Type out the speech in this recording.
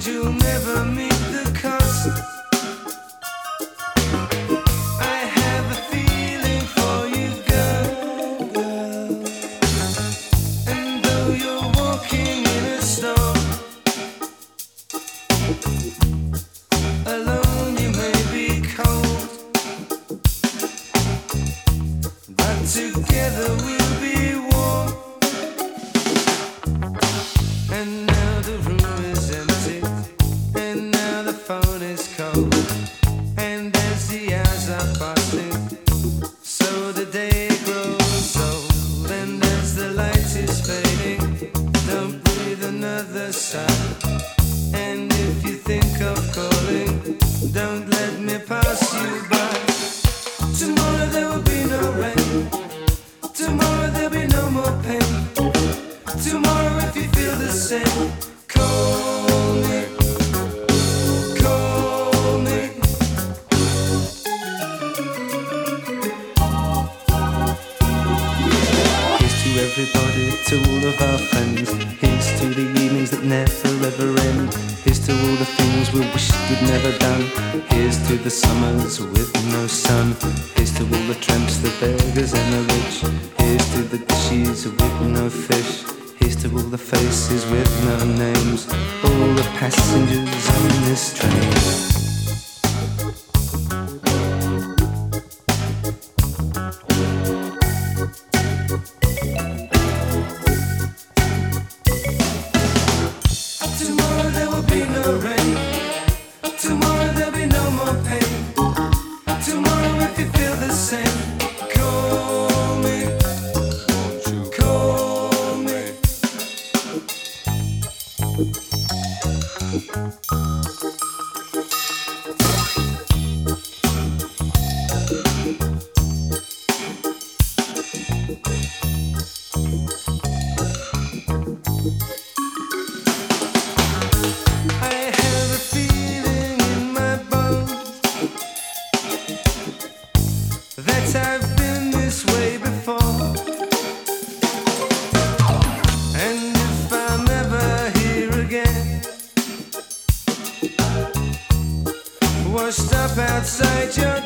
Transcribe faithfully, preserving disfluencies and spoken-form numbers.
and you'll never meet the cost. I have a feeling for you, girl, girl. And though you're walking in a storm, alone you may be cold, but together we'll be warm. And now the room is empty, and now the phone is cold, and as the hours are passing, so the day grows old. And as the light is fading, don't breathe another sigh. And if you think of calling, don't let me pass you by. Tomorrow there will be no rain, tomorrow there'll be no more pain. Tomorrow if you feel the same, call me, call me. Here's to everybody, to all of our friends. Here's to the evenings that never ever end. Here's to all the things we wished we'd never done. Here's to the summers with no sun. Here's to all the tramps, the beggars and the rich. Here's to the dishes with no fish. Here's to all the faces with no names, all the passengers on this train. Tomorrow there will be no rain, tomorrow there'll be no more pain. Tomorrow if you feel the same, call me, call me. I have a feeling in my bones that I've been this way before. And if I'm ever here again, washed up outside your